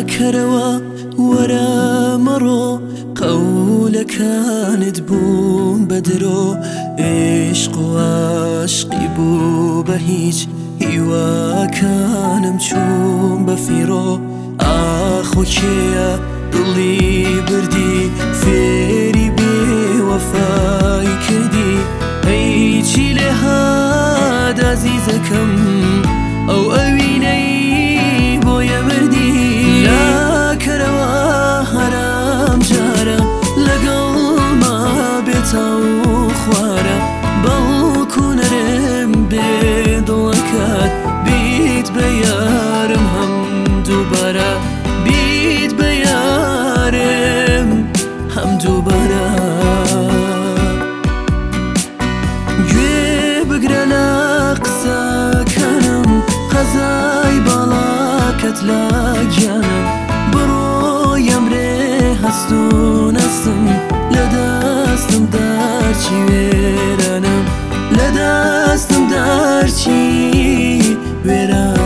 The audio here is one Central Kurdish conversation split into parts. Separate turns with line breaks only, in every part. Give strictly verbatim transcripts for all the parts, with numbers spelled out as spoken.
کەرەوە وەرە مەڕۆ قەولەکانت بووم بە درۆ عێشق و عاشقی بوو بە هیچ هیواکانم چوون بە فیرۆ ئاخۆ کێیە دڵی بردی فێری بێوەفای کردی ئەی چی لێ هات ئازیزەکەم ئەو ئەوینەی بۆیە مردی لاکەرەوە هەرام جارە لەگەڵما بێتاو خوارە بەڵکو نەرم بێ دڵەکەت بیت بە یارم هەم دووبارە بیت بە یارم هەم دووبارە گوێ بگرە لە قسەکانم قەزای باڵاکەت لە گیانم بڕۆ ئەمرێ هەست و نەستم لە دەستم دەرچی وێرانم لە دەستم دەرچی وێرانێ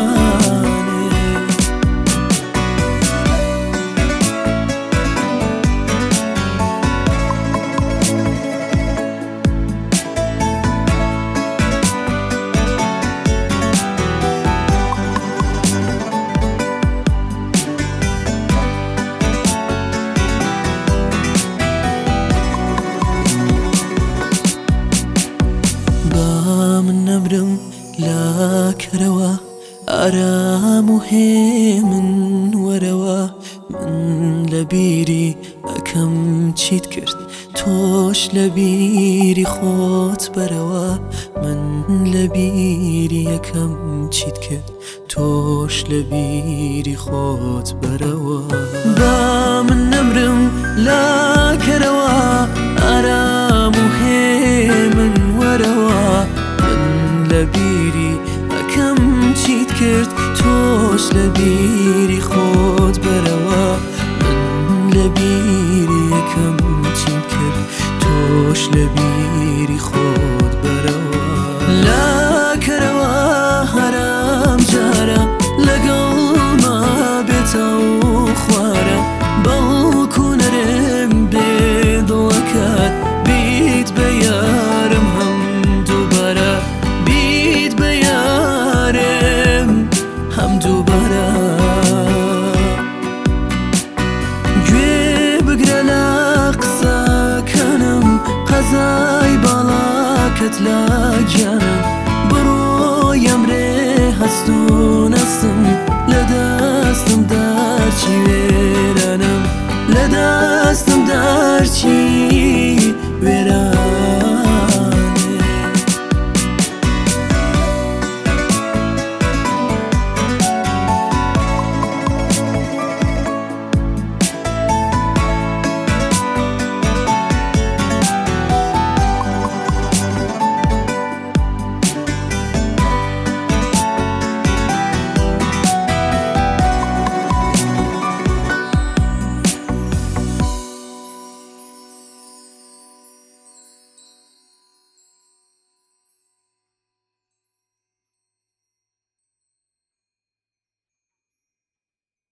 من نەمرم لاکەرەوە ئارام و هێ من وەرەوە من لە بیری ئەکەم چیت کرد تۆش لە بیری خۆت بەرەوە من لە بیری یەکەم چیت کرد تۆش لە بیری خۆت بەرەوە با من نەمرم لاکەرەوە ئارام و هێ من وەرەوە لە بیری ئەکەم چیت کرد تۆش لە بیری خۆت بەرەوە من لە بیری ئەکەم چیت کرد تۆش لە بیری